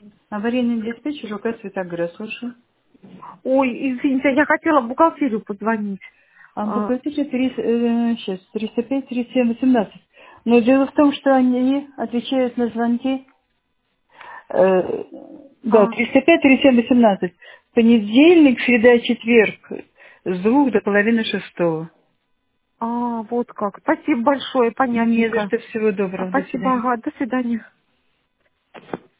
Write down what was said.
Аварийный диспетчер УК Светогра, слушаю. Ой, извините, я хотела в бухгалтерию позвонить. А А, бухгалтерия сейчас 305 37 18. Но дело в том, что они отвечают на звонки. э, да, а, 305 37 18. Понедельник, среда, четверг с 2 до половины шестого. вот как. Спасибо большое, Не за понятненько. что, всего доброго, до Спасибо, свидания. ага, до свидания.